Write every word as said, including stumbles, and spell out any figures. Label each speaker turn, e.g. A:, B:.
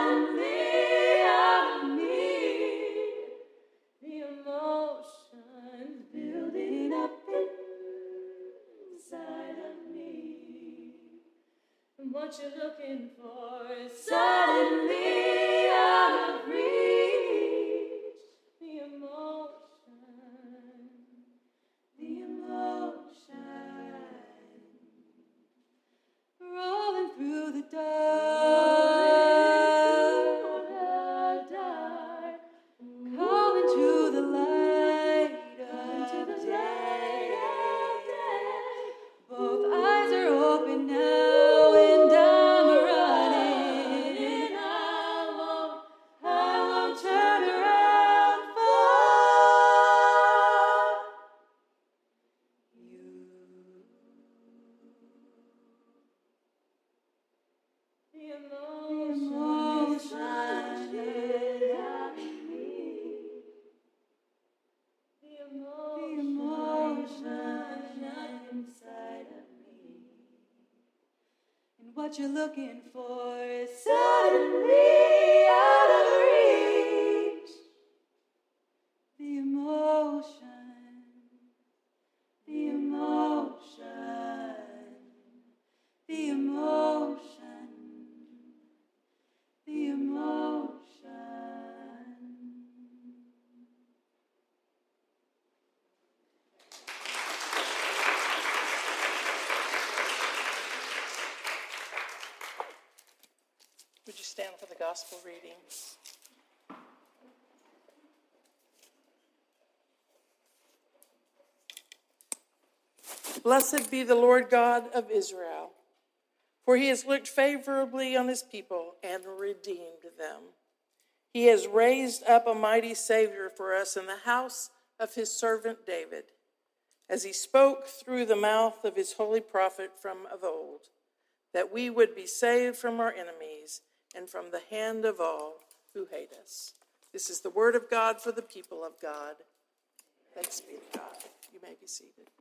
A: suddenly out of me, the emotions building up inside of me. And what you're looking for is suddenly out of reach, the emotion, the emotion, rolling through the dark, dark, coming to the light of day. Both eyes are open now, and I'm running. And I won't, I won't turn around for you. The emotion inside of me. The emotion inside of me. And what you're looking for is suddenly out of reach. The emotion, the emotion, the emotion, the emotion.
B: Would you stand for the gospel reading? Blessed be the Lord God of Israel, for he has looked favorably on his people and redeemed them. He has raised up a mighty Savior for us in the house of his servant David, as he spoke through the mouth of his holy prophet from of old, that we would be saved from our enemies and from the hand of all who hate us. This is the word of God for the people of God. Thanks be to God. You may be seated.